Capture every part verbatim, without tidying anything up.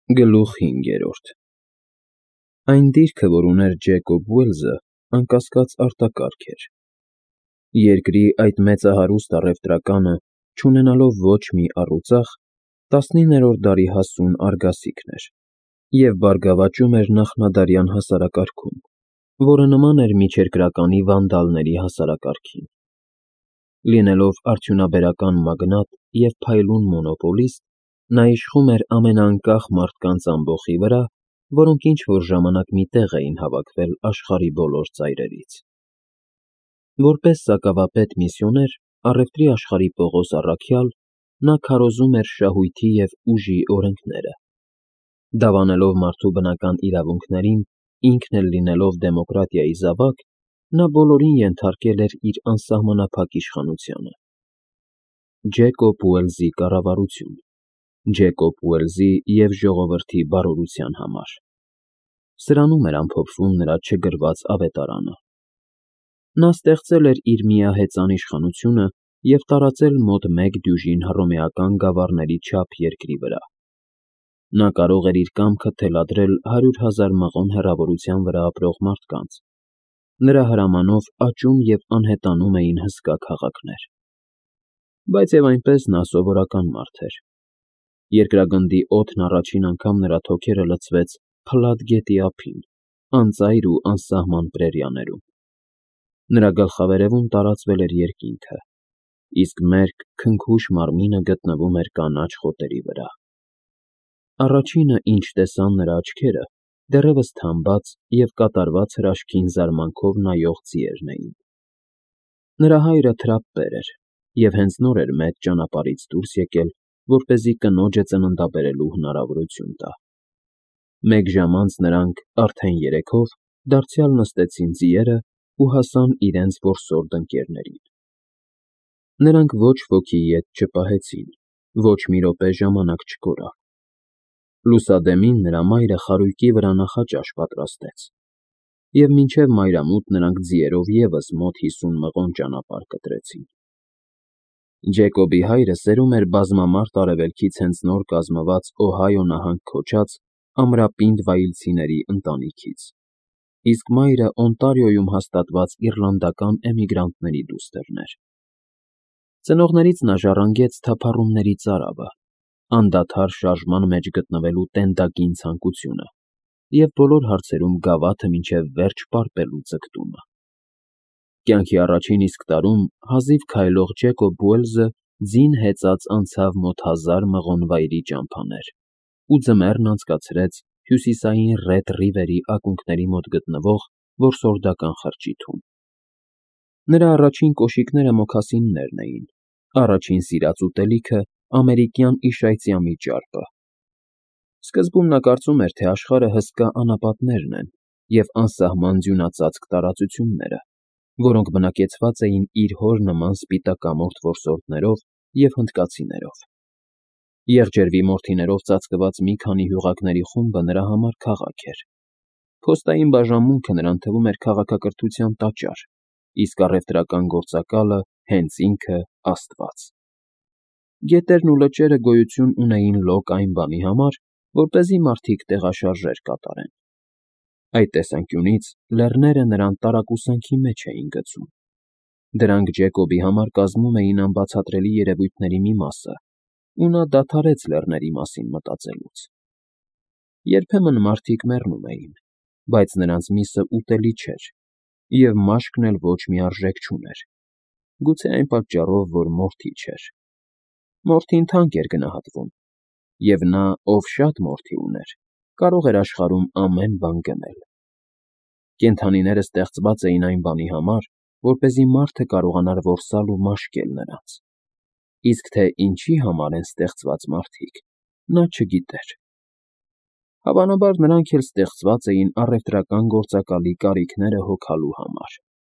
Գլուխ հինգերորդ Այն դիրքը, որ ուներ Ջեկոբ Ուելսը, անկասկած արտակարգ էր. երկրի այդ մեծահարուստ առևտրականը, չունենալով ոչ մի առուծախ, տասնիններորդ դարի հասուն արգասիքն էր և բարգավաճում էր նախնադարյան հասարակարգում, որը նման էր միջերկրականի վանդալների հասարակարգին։ Լինելով արդյունաբերական մագնատ և փայլուն մոնոպոլիստ, նա իշխում էր ամենաանկախ մարդկանց ամբոխի վրա, որոնք ինչ-որ ժամանակ մի տեղ էին հավաքվել աշխարհի բոլոր ծայրերից։ Որպես սակավապետ միսիոներ առևտրի աշխարհի Պողոս առաքյալ, նա քարոզում էր շահույթի և ուժի օրենքները։ Դավանելով մարդու բնական իրավունքներին, ինքն էլ լինելով դեմոկրատիայի զավակ, նա բոլորին ենթարկել էր իր անսահմանափակ իշխանությանը։ Ջեկոբ Ուելսի կառավարություն, Ջեկոբ Ուելսի և ժողովրդի բարօրության համար։ Սրանում էր ամփոփվում նրա չգրված ավետարանը։ Նա ստեղծել էր իր միահեծան իշխանությունը և տարածել մոտ մեկ դյուժին հռոմեական գավառների չափ երկրի վրա։ Նա կարող էր իր կամքը թելադրել հարյուր հազար մղոն հեռավորության վրա ապրող մարդկանց։ Նրա հրամանով աճում և անհետանում էին հսկա քաղաքներ։ Բայց և այնպես նա սովորական մարդ էր։ Երկրագնդի օդն առաջին անգամ նրա թոքերը լցվեց Փլատ գետի ափին, անծայր ու անսահման պրերիաներում։ Նրա գլխավերևում տարածվել էր երկինքը, իսկ մերկ, քնքուշ մարմինը գտնվում էր կանաչ խոտերի վրա։ Առաջինը, ինչ տեսան նրա աչքերը, դեռևս թամբած և կատարված հրաշքին զարմանքով նայող ձիերն էին։ Նրա հայրը թրապպեր էր և հենց նոր էր մեծ ճանապարհից դուրս եկել, որպեսզի կնոջը ծննդաբերելու հնարավորություն տա։ Մեկ ժամ անց նրանք, արդեն երեքով, դարձյալ նստեցին ձիերը ու հասան իրենց որսորդ ընկերներին։ Նրանք ոչ ոքի ետ չպահեցին, ոչ մի րոպե ժամանակ չկորավ։ Լուսադեմին նրա մայրը խարույկի վրա նախաճաշ պատրաստեց, և մինչև մայրամուտ նրանք ձիերով ևս մոտ հիսուն մղոն ճանապարհ կտրեցին։ Ջեկոբի հայրը սերում էր բազմամարդ արևելքից հենց նոր կազմված Օհայո նահանգ քոչած ամրապինդ վայիլցիների ընտանիքից, իսկ մայրը Օնտարիոյում հաստատված իռլանդական էմիգրանտների դուստր էր։ Ծնողներից նա ժառանգեց թափառումների ծարավը, անդադար շարժման մեջ գտնվելու տենդակին ցանկությունը և բոլոր հարցերում գավաթը մինչև վերջ պարպելու ձգտումը։ Կյանքի առաջին իսկ տարում հազիվ քայլող Ջեկոբ Ուելսը ձին հեծած անցավ մոտ հազար մղոն վայրի ճամփաներ ու ձմեռն անցկացրեց հյուսիսային Ռեդ Ռիվերի ակունքների մոտ գտնվող որսորդական խրճիթում։ Նրա առաջին կոշիկները մոքասիններն էին, առաջին սիրած ուտելիքը ամերիկյան իշայծյամի ճարպը։ Սկզբում նա կարծում էր, թե աշխարհը հսկա անապատներն են և անսահման ձյունածածկ տարածությունները, որոնք բնակեցված էին իր հոր նման սպիտակամորթ որսորդներով և հնդկացիներով։ Եղջերվի մորթիներով ծածկված մի քանի հյուղակների խումբը նրա համար քաղաք էր։ Փոստային բաժանմունքը նրան թվում էր քաղաքակրթության տաճար, իսկ առևտրական գործակալը հենց ինքը՝ աստված։ Գետերն ու լճերը գոյություն ունեին լոկ այն բանի համար, որպեսզի մարդիկ տեղաշարժեր կատարեն։ Այդ տեսանկյունից լեռները նրան տարակուսանքի մեջ էին գցում։ Դրանք Ջեկոբի համար կազմում էին անբացատրելի երևույթների մի մասը, ու նա դադարեց լեռների մասին մտածելուց։ Երբեմն մարդիկ մեռնում էին, բայց նրանց միսը ուտելի չէր, և մաշկն էլ ոչ մի արժեք չուներ, գուցե այն պատճառով, որ մորթի չէր։ Մորթին թանկ էր գնահատվում, և նա, ով շատ մորթի ուներ, կարող էր աշխարհում ամեն բան գնել։ Կենդանիները ստեղծված էին այն բանի համար, որպեսզի մարդը կարողանար որսալ ու մաշկել նրանց, իսկ թե ինչի համար են ստեղծված մարդիկ, նա չգիտեր։ Հավանաբար նրանք էլ ստեղծված էին առևտրական գործակալի կարիքները հոգալու համար։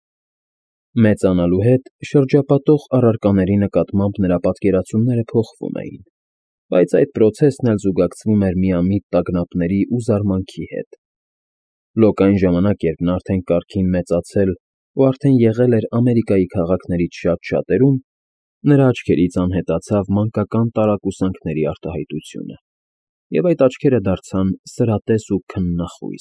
Մեծանալու հետ շրջապատող առարկաների նկատմամբ նրա պատկերացումները փոխվում էին, բայց այդ պրոցեսն էլ զուգակցվում էր միամիտ տագնապների ու զարմանքի հետ։ Լոկ այն ժամանակ, երբ նա արդեն կարգին մեծացել ու արդեն եղել էր Ամերիկայի քաղաքներից շատ֊շատերում, նրա աչքերից անհետացավ մանկական տարակուսանքների արտահայտությունը։ և այդ աչքերը դարձան սրատես ու քննախույս։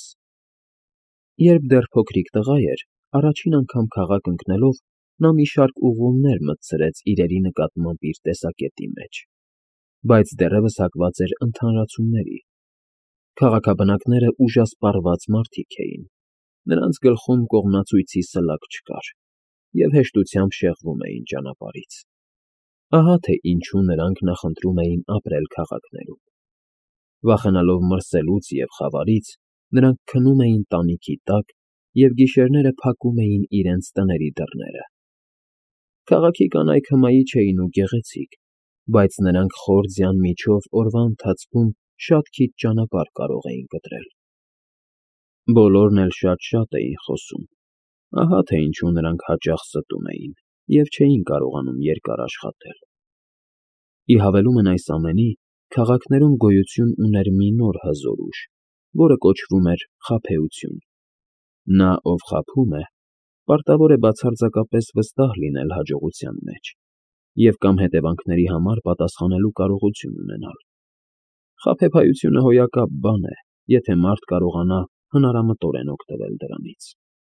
Երբ դեռ փոքրիկ տղա էր, առաջին անգամ քաղաք ընկնելով, նա մի շարք ուղղումներ մտցրեց իրերի նկատմամբ իր տեսակետի մեջ, բայց դեռևս հակված էր ընդհանրացումների։ Քաղաքաբնակները ուժասպառված մարդիկ էին, նրանց գլխում կողմնացույցի սլակ չկար, և հեշտությամբ շեղվում էին ճանապարհից։ Ահա թե ինչու նրանք նախընտրում էին ապրել քաղաքներում։ Վախենալով մրսելուց և խավարից, նրանք քնում էին տանիքի տակ և գիշերները փակում էին իրենց տների դռները։ Քաղաքի կանայք հմայիչ էին ու գեղեցիկ, բայց նրանք խոր ձյան միջով օրվա ընթացքում շատ քիչ ճանապարհ կարող էին կտրել։ Բոլորն էլ շատ-շատ էին խոսում, ահա թե ինչու նրանք հաճախ ստում էին և չէին կարողանում երկար աշխատել։ Ի հավելումն այս ամենի, քաղաքներում գոյություն ուներ մի նոր հզոր ուժ, որը կոչվում էր խաբեություն։ Նա, ով խաբում է, պարտավոր է բացարձակապես վստահ լինել հաջողության մեջ և կամ հետևանքների համար պատասխանելու կարողություն ունենալ։ Խաբեբայությունը հոյակապ բան է, եթե մարդ կարողանա հնարամտորեն օգտվել դրանից։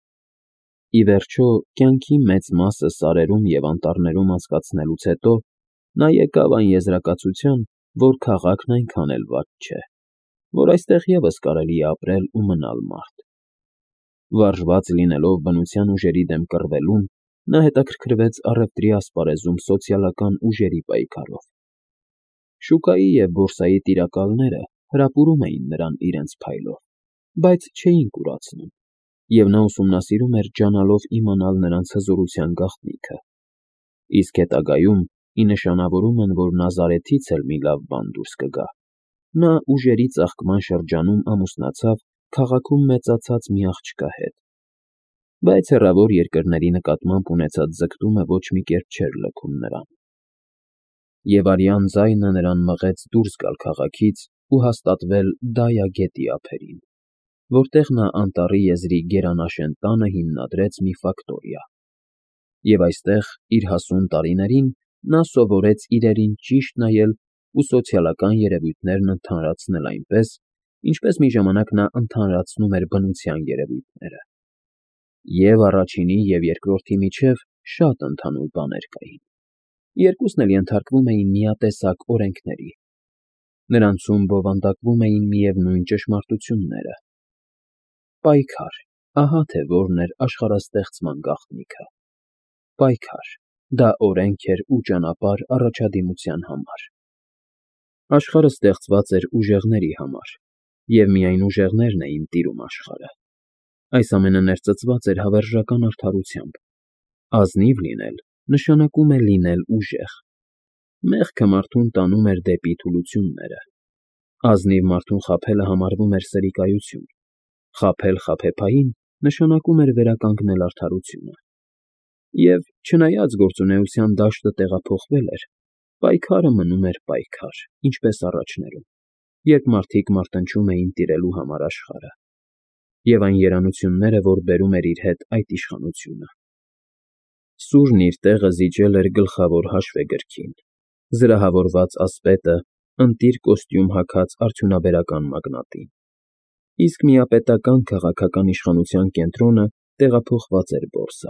Ի վերջո, կյանքի մեծ մասը սարերում և անտառներում անցկացնելուց հետո նա եկավ այն եզրակացության, որ քաղաքն այնքան էլ վատ չէ, որ այստեղ ևս կարելի է ապրել ու մնալ մարդ։ Վարժված լինելով բնության ուժերի դեմ կռվելուն, նա հետաքրքրվեց առևտրի ասպարեզում սոցիալական ուժերի պայքարով։ Շուկայի և բորսայի տիրակալները հրապուրում էին նրան իրենց փայլով, բայց չէին կուրացնում, և նա ուսումնասիրում էր ջանալով իմանալ նրանց հզորության գաղտնիքը։ Իսկ հետագայում, ի նշանավորում են, որ Նազարեթից էլ մի լավ բան դուրս կգա, նա ուժերի ծաղկման շրջանում ամուսնացավ քաղաքում մեծացած մի աղջկա հետ։ Բայց հեռավոր երկրների նկատմամբ ունեցած ձգտումը ոչ մի կերպ չէր լքում նրան։ Եվ արյան ձայնը նրան մղեց դուրս գալ քաղաքից ու հաստատվել Դայա գետի ափերին, որտեղ նա անտառի եզրի գերանաշեն տանը հիմնադրեց մի ֆակտորիա։ Եվ այստեղ, իր հասուն տարիներին, նա սովորեց իրերին ճիշտ նայել ու սոցիալական երևույթներն ընդհանրացնել այնպես, ինչպես մի ժամանակ նա ընդհանրացնում էր բնության երևույթները։ Եվ առաջինի և երկրորդի միջև շատ ընդհանուր բաներ կային։ Երկուսն էլ ենթարկվում էին միատեսակ օրենքների։ Նրանցում բովանդակվում էին միևնույն ճշմարտությունները։ Պայքար, ահա թե որն էր աշխարհաստեղծման գաղտնիքը։ Պայքար, դա օրենք էր ու ճանապարհ առաջադիմության համար։ Աշխարհը ստեղծված էր ուժեղների համար, և միայն ուժեղներն էին տիրում աշխարհը։ Այս ամենը ներծծված էր հավերժական արդարությամբ։ Ազնիվ լինել նշանակում է լինել ուժեղ։ Մեղքը մարդուն տանում էր դեպի թուլությունները։ Ազնիվ մարդուն խաբելը համարվում էր սրիկայություն։ Խաբել խաբեբային նշանակում էր վերականգնել արդարությունը։ Եվ, չնայած գործունեության դաշտը տեղափոխվել էր, պայքարը մնում էր պայքար, ինչպես առաջներում, երբ մարդիկ մարտնչում էին տիրելու համար աշխարհը, և այն երանությունները, որ բերում էր իր հետ այդ իշխանությունը։ Սուրն իր տեղը զիջել էր գլխավոր հաշվեգրքին, զրահավորված ասպետը ընտիր կոստյում հագած արդյունաբերական մագնատին, իսկ միապետական քաղաքական իշխանության կենտրոնը տեղափոխված էր բորսա։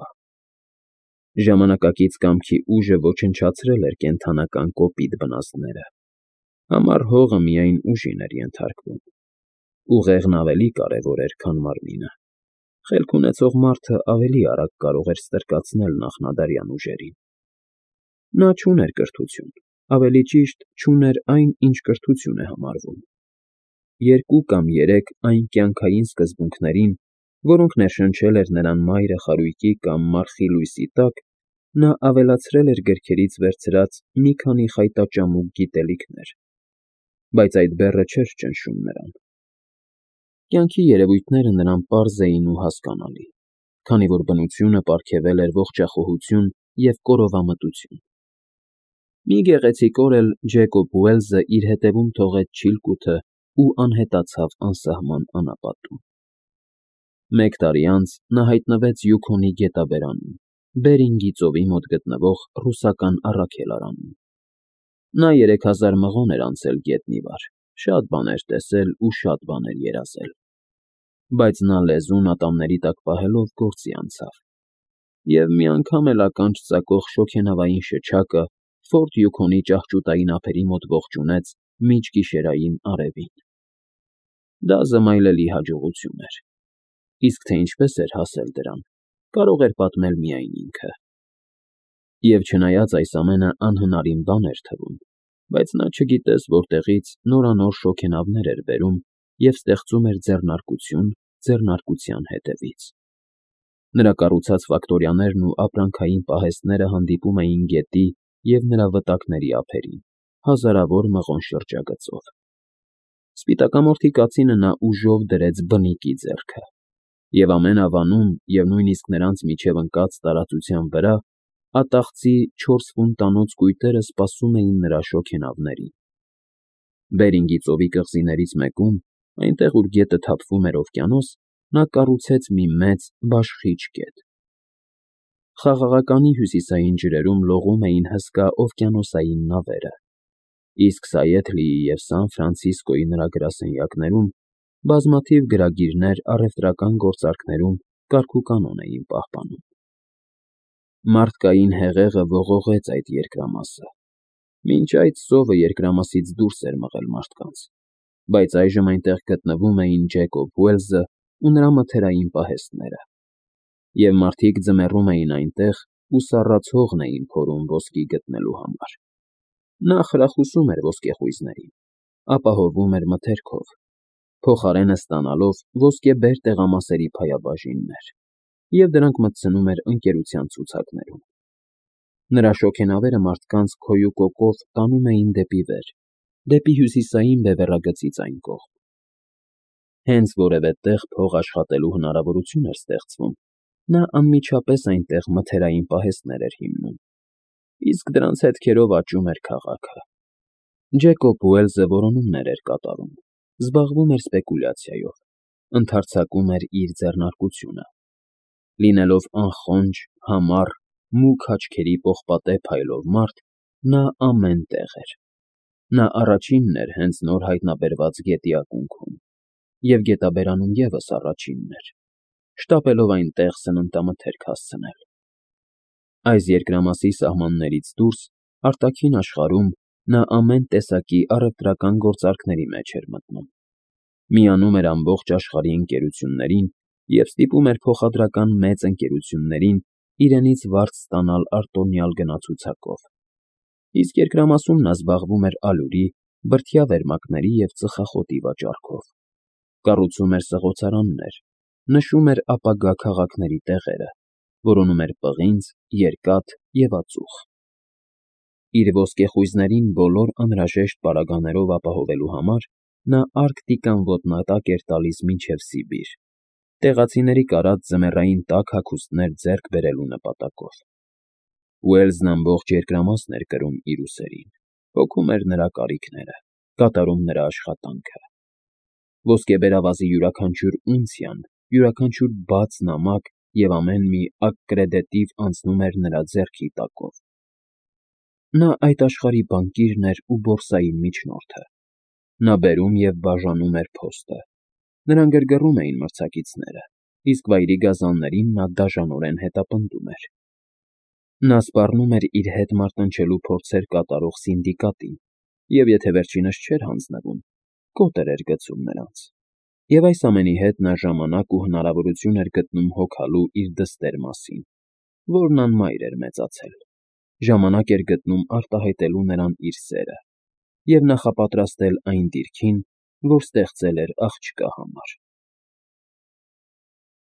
Ժամանակակից կամքի ուժը ոչնչացրել էր կենդանական կոպիտ բնազդները։ Համառ հողը միայն ուժին էր ենթարկվում։ Ուղեղն ավելի կարևոր էր, քան մարմինը։ Խելք ունեցող մարդը ավելի արագ կարող էր ստրկացնել նախնադարյան ուժերին։ Նա չուներ կրթություն, ավելի ճիշտ, չուներ այն, ինչ կրթություն է համարվում։ Երկու կամ երեք այն կյանքային սկզբունքներին, որոնք ներշնչել էր նրան մայրը խարույկի կամ մարխի լույսի տակ, նա ավելացրել էր գրքերից վերցրած մի քանի խայտաճամուկ գիտելիքներ, բայց այդ բեռը չէր ճնշում նրան։ Կյանքի երևույթները նրան պարզ էին ու հասկանալի, քանի որ բնությունը պարգևել էր ողջախոհություն և կորովամտություն։ Մի գեղեցիկ օր էլ Ջեյկոբ Ուելսը իր հետևում թողեց Չիլկութը ու անհետացավ անսահման անապատում։ Մեկ տարի անց նա հայտնվեց Յուքոնի գետաբերանում, Բերինգի ծովի մոտ գտնվող ռուսական առաքելարանում։ Նա երեք հազար մղոն էր անցել գետն ի վար, շատ բաներ տեսել ու շատ բաներ երազել, բայց նա լեզուն ատամների տակ պահելով գործի անցավ, և մի անգամ էլ ականջ ծակող շոգենավային շչակը Ֆորտ Յուքոնի ճահճուտային ափերի մոտ ողջունեց միջգիշերային արևին։ Դա զմայլելի հաջողություն էր, իսկ թե ինչպես էր հասել դրան, կարող էր պատմել միայն ինքը։ Եվ չնայած այս ամենը անհնարին բան էր թվում, բայց նա չգիտես որտեղից նորանոր շոգենավներ էր բերում և ստեղծում էր ձեռնարկություն ձեռնարկության հետևից։ Նրա կառուցած ֆակտորիաներն ու ապրանքային պահեստները հանդիպում էին գետի և նրա վտակների ափերին, հազարավոր մղոն շրջագծով։ Սպիտակամորթի կացինը նա ուժով դրեց բնիկի ձեռքը, և ամեն ավանում և նույնիսկ նրանց միջև ընկած տարածության վրա ատաղծի չորս ֆունտանոց կույտերը սպասում էին նրա շոգենավներին։ Բերինգի ծովի կղզիներից մեկում, այնտեղ, ուր գետը թափվում էր օվկիանոս, նա կառուցեց մի մեծ, բաշխիչ կետ։ Խաղաղականի հյուսիսային ջրերում լողում էին հսկա օվկիանոսային նավերը, իսկ Սայեթլիի և Սան Ֆրանցիսկոյի նրա գրասենյակներում բազմաթիվ գրագիրներ առևտրական գործարքներում կարգուկանոն էին պահպանում։ Մարդկային հեղեղը ողողեց այդ երկրամասը։ Մինչ այդ սովը երկրամասից դուրս էր մղել մարդկանց, բայց այժմ այնտեղ գտնվում էին Ջեյկոբ Ուելսը ու նրա մթերային պահեստները, և մարդիկ ձմեռում էին այնտեղ ու սառած հողն էին փորում ոսկի գտնելու համար։ Նա խրախուսում էր ոսկեխույզներին, ապահովում էր մթերքով, փոխարենը ստանալով ոսկեբեր տեղամասերի փայաբաժիններ, և դրանք մտցնում էր ընկերության ցուցակներում։ Նրա շոգենավերը մարդկանց քոյուկոկով տանում էին դեպի վեր, դեպի հյուսիսային բևեռագծից այն կողմ։ Հենց որևէ տեղ փող աշխատելու հնարավորություն էր ստեղծվում, նա անմիջապես այնտեղ մթերային պահեստներ էր հիմնում, իսկ դրանց հետքերով աճում էր քաղաքը։ Ջեյկոբ Ուելսը որոնումներ էր կատարում, զբաղվում էր սպեկուլյացիայով, ընդարձակում էր իր ձեռնարկությունը։ Լինելով անխոնջ, համառ, մուգ աչքերի պողպատե փայլով մարդ, նա ամեն տեղ էր։ Նա առաջինն էր հենց նոր հայտնաբերված գետի ակունքում, և գետաբերանում ևս առաջինն էր, շտապելով այնտեղ սննդամթերք հասցնել։ Այս երկրամասի սահմաններից դուրս, արտաքին աշխարհում, նա ամեն տեսակի առևտրական գործարքների մեջ էր մտնում, միանում էր ամբողջ աշխարհի ընկերություններին և ստիպում էր փոխադրական մեծ ընկերություններին իրենից վարձ ստանալ արտոնյալ գնացուցակով, իսկ երկրամասում նա զբաղվում էր ալյուրի, բրդյա վերմակների և ծխախոտի վաճառքով, կառուցում էր սղոցարաններ, նշում էր ապագա քաղաքների տեղերը, որոնում էր պղինձ, երկաթ և ածուխ։ Իր ոսկեխույզներին բոլոր անհրաժեշտ պարագաներով ապահովելու համար նա Արկտիկան ոտնատակ էր տալիս մինչև Սիբիր, տեղացիների կարած ձմեռային տաք հագուստներ ձեռք բերելու նպատակով։ Ուելսն ամբողջ երկրամասն էր կրում իր ուսերին, հոգում էր նրա կարիքները, կատարում նրա աշխատանքը։ Ոսկեբերավազի յուրաքանչյուր ունցիան, յուրաքանչյուր բաց նամակ և ամեն մի ակկրեդետիվ անցնում էր նրա ձեռքի տակով։ Նա այդ աշխարհի բանկիրն էր ու բորսայի միջնորդը։ Նա բերում և բաժանում էր փոստը, նրան գրգռում էին մրցակիցները, իսկ վայրի գազաններին նա դաժանորեն հետապնդում էր։ Նա սպառնում էր իր հետ մարտնչելու փորձեր կատարող սինդիկատին, և եթե վերջինս չէր հանձնվում, կոտր էր գցում նրանց, և այս ամենի հետ նա ժամանակ ու հնարավորություն էր գտնում հոգալու իր դստեր մասին, որն անմայր էր մեծացել, ժամանակ էր գտնում արտահայտելու նրան իր սերը և նախապատրաստել այն դիրքին, որ ստեղծել էր աղջկա համար։